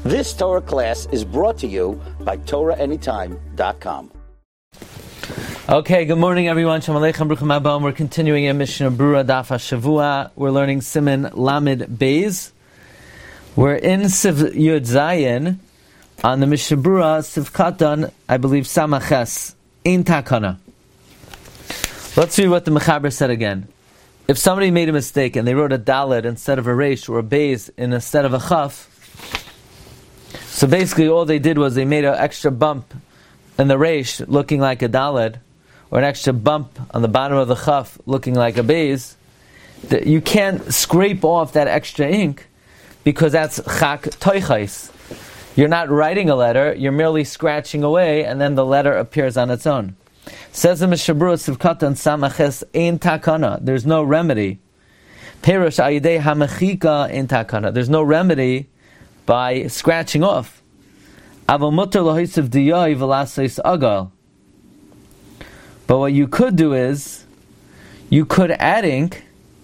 This Torah class is brought to you by TorahAnytime.com. Okay, good morning everyone. Shalom Aleichem, Bruchim Abam. We're continuing in Mishnah Brura Daf HaShavua. We're learning Siman Lamed Beis. We're in Siv Yud Zayin on the Mishnah Brura Siv Katan, I believe Samaches, Ein Takana. Let's read what the Mechaber said again. If somebody made a mistake and they wrote a Dalet instead of a Reish or a Beis instead of a Chaf, so basically all they did was they made an extra bump in the Reish looking like a Dalet, or an extra bump on the bottom of the Chaf looking like a Beis. You can't scrape off that extra ink because that's Chak Toichais. You're not writing a letter, you're merely scratching away and then the letter appears on its own. Says the Mishnah Brura Sivkatan Samaches Ein Takana. There's no remedy. Perush Ayidei Hamechika Ein Takana. There's no remedy by scratching off. Aval Mutter Lohisiv Diyai Velasais Agal. But what you could do is, you could add ink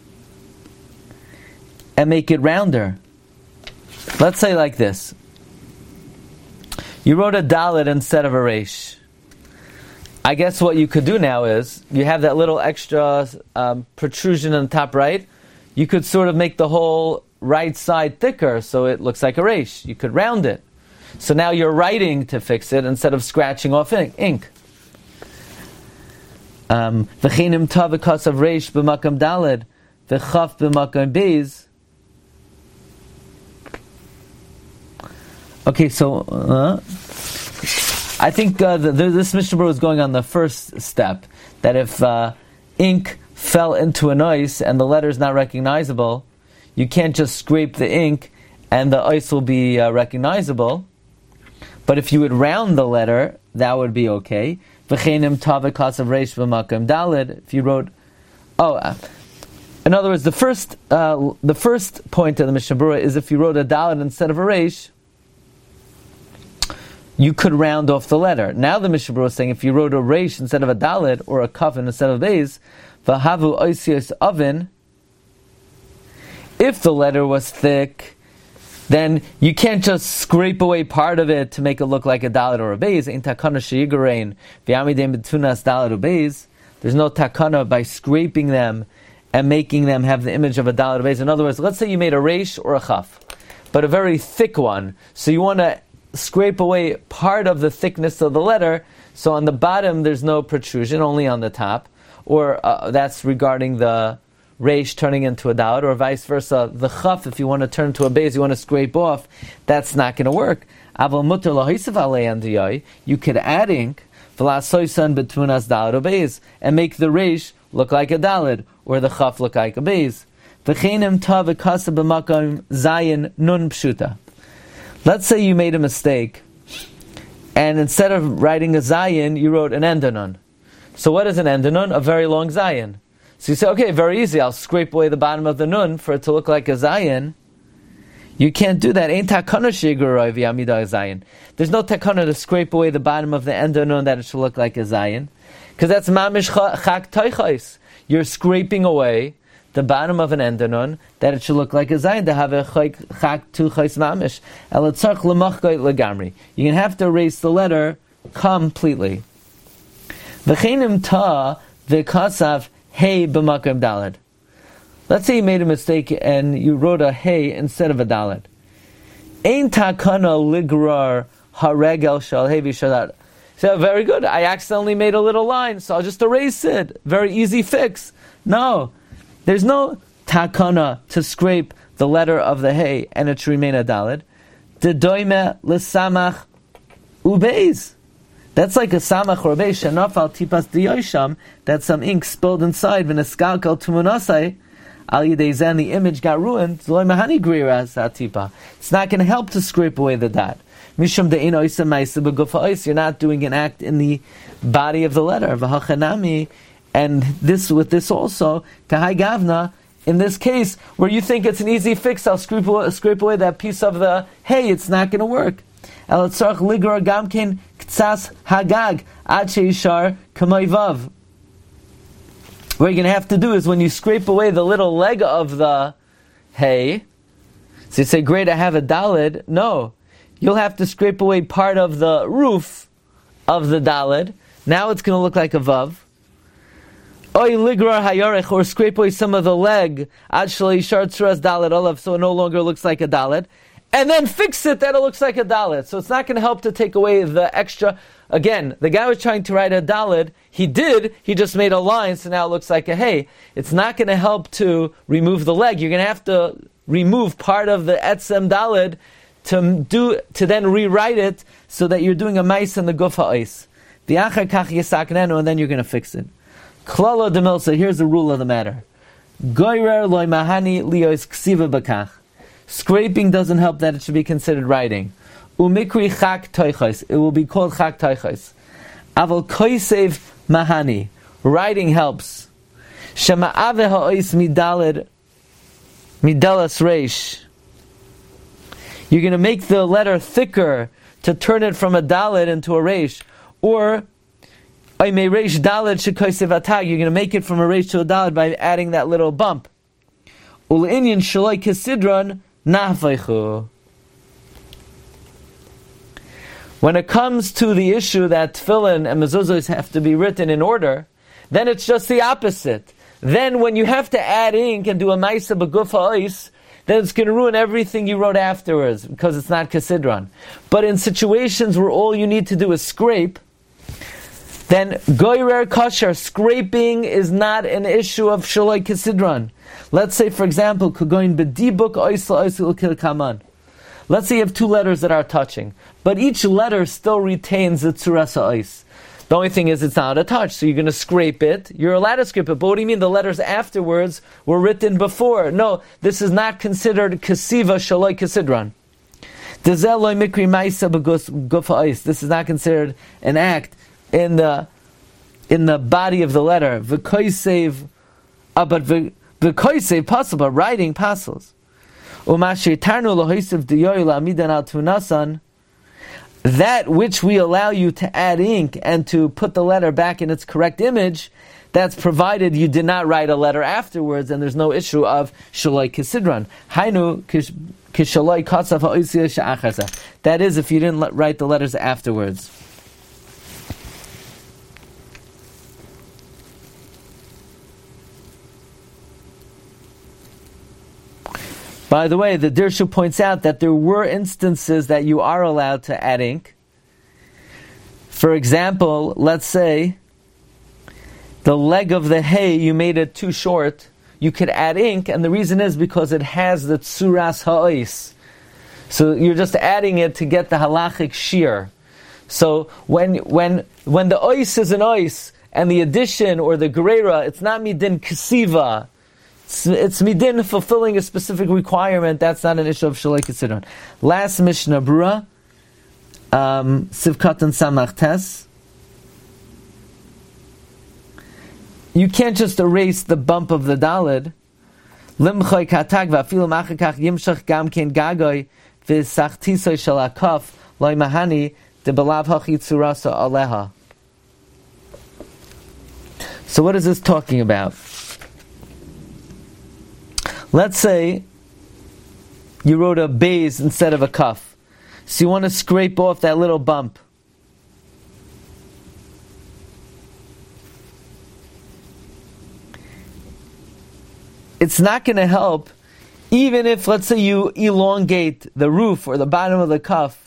and make it rounder. Let's say like this. You wrote a Dalet instead of a Reish. I guess what you could do now is, you have that little extra protrusion on the top right. You could sort of make the whole right side thicker so it looks like a Reish. You could round it. So now you're writing to fix it instead of scratching off ink. V'chinim ta v'kasav reish b'makam daled v'chaf b'makam beis. Okay, so I think this Mishnah Brura is going on the first step, that if ink fell into an ice and the letter is not recognizable, you can't just scrape the ink and the ice will be recognizable. But if you would round the letter, that would be okay. If you wrote, in other words, the first point of the Mishnah Brura is if you wrote a Dalet instead of a Reish, you could round off the letter. Now the Mishnah Brura is saying if you wrote a Reish instead of a Dalet or a Kafin instead of a Beis, v'havu oisios oven, if the letter was thick, then you can't just scrape away part of it to make it look like a Dalet or a Beis. In takana sheyigarein v'yamidem betunas Dalet or Beis. There's no takana by scraping them and making them have the image of a Dalet or Beis. In other words, let's say you made a Reish or a Chaf, but a very thick one. So you want to scrape away part of the thickness of the letter. So on the bottom there's no protrusion, only on the top. Or that's regarding the Reish turning into a Dalet, or vice versa. The Chaf, if you want to turn to a Beis, you want to scrape off, that's not going to work. You could add ink and make the Reish look like a Dalet, or the Chaf look like a Beis. Let's say you made a mistake, and instead of writing a Zayin, you wrote an Endanon. So what is an Endanon? A very long Zayin. So you say, okay, very easy, I'll scrape away the bottom of the nun for it to look like a Zayin. You can't do that. Ain't takana sheigurai v'yamida Zayin. There's no takana to scrape away the bottom of the end of nun that it should look like a Zayin. Because that's mamish chak toichais. You're scraping away the bottom of an end of nun that it should look like a Zayin to have a chak toichais mamish. Elatzarch lemachgoit legamri. You're going to have to erase the letter completely. V'chenim ta v'kasav hey b'makam daled. Let's say you made a mistake and you wrote a hey instead of a dalet. Ein takana ligrar haregel shal hey v'shadat. So very good. I accidentally made a little line, so I'll just erase it. Very easy fix. No, there's no takana to scrape the letter of the hey and it should remain a dalet. Dedoime l'samach ubeis. That's like a samach or a beis shenafal tipas diyosham, that some ink spilled inside when a skalkal tumunasai al yidei zen, the image got ruined. It's not going to help to scrape away the dot. Mishum de'in oisa ma'isa b'gufa ois. You're not doing an act in the body of the letter. V'hachanami, and this with this also kahai gavna. In this case, where you think it's an easy fix, I'll scrape away that piece of the hey. It's not going to work. Elatzarch ligra gamkin ktsas hagag ad sheishar kamayvav. What you're going to have to do is when you scrape away the little leg of the hay, so you say, great, I have a dalid. No. you'll have to scrape away part of the roof of the Daled. Now it's going to look like a Vav. Oy ligrar hayarech, or scrape away some of the leg, ad shalei yishar tzuras Daled olav, so it no longer looks like a Daled. And then fix it that it looks like a Dalet. So it's not going to help to take away the extra. Again, the guy was trying to write a Dalet. He just made a line, so now it looks like a Hey. It's not going to help to remove the leg. You're going to have to remove part of the Etzem Dalet to then rewrite it so that you're doing a Mais and the Guf HaOis. The Achar Kach Yisaknenu, and then you're going to fix it. Klala Demilsa, here's the rule of the matter. Goyrer loy mahani liyos ksiva bakach. Scraping doesn't help that it should be considered writing. Umikri chak toichos. It will be called chak toichos. Aval koisev mahani. Writing helps. Shema ave ha'ois midalas reish. You're going to make the letter thicker to turn it from a daled into a reish. Or oime reish daled shekoisev atag. You're going to make it from a reish to a daled by adding that little bump. Ul'inyan shaloi kesidron. When it comes to the issue that tefillin and mezuzos have to be written in order, then it's just the opposite. Then when you have to add ink and do a maisa b'guf ha'ois, then it's going to ruin everything you wrote afterwards because it's not kesidron. But in situations where all you need to do is scrape, then goyrer kosher, scraping is not an issue of shaloi kesidron. Let's say, for example, kugoin bedibuk oisel oisel ukil kaman. Let's say you have two letters that are touching, but each letter still retains the tzuras ha'ois. The only thing is it's not a touch, so you're going to scrape it. You're allowed to scrape it, but what do you mean the letters afterwards were written before? No, this is not considered kesiva shaloi kesidron. This is not considered an act in the body of the letter. V'koisev, but v'koisev possible, writing passes. That which we allow you to add ink and to put the letter back in its correct image, that's provided you did not write a letter afterwards, and there's no issue of shaloi kesidron. Hainu kishaloi katsav ha'oisiyah she'acharza. That is, if you didn't write the letters afterwards. By the way, the Dirshu points out that there were instances that you are allowed to add ink. For example, let's say the leg of the hay, you made it too short. You could add ink, and the reason is because it has the tzuras ha'ois. So you're just adding it to get the halachic shear. So when the ois is an ois, and the addition or the gerera, it's not midin kesiva. It's midin fulfilling a specific requirement. That's not an issue of shaloi kesidron. Last Mishnah Brura, Sivkat and Samach Tes. You can't just erase the bump of the dalid. Limchoy katag va'afilu machakach yimshach gam ken gagoy v'sachtisoy shel hakaf loy mahani debelav hachi tzurasa aleha. So what is this talking about? Let's say you wrote a bays instead of a kaf. So you want to scrape off that little bump. It's not going to help even if, let's say, you elongate the roof or the bottom of the kaf.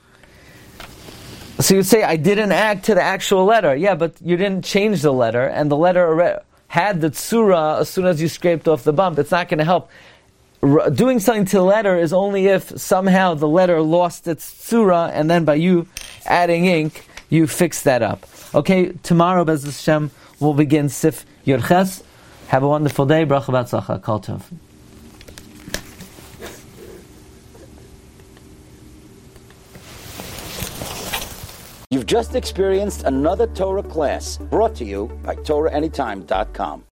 So you say, I didn't add to the actual letter. Yeah, but you didn't change the letter, and the letter had the tsura as soon as you scraped off the bump. It's not going to help. Doing something to the letter is only if somehow the letter lost its tsura, and then by you adding ink, you fix that up. Okay, tomorrow, Bez Hashem, we'll begin Sif Yurches. Have a wonderful day. Bracha v'atzlacha. Kol tov. You've just experienced another Torah class brought to you by TorahAnytime.com.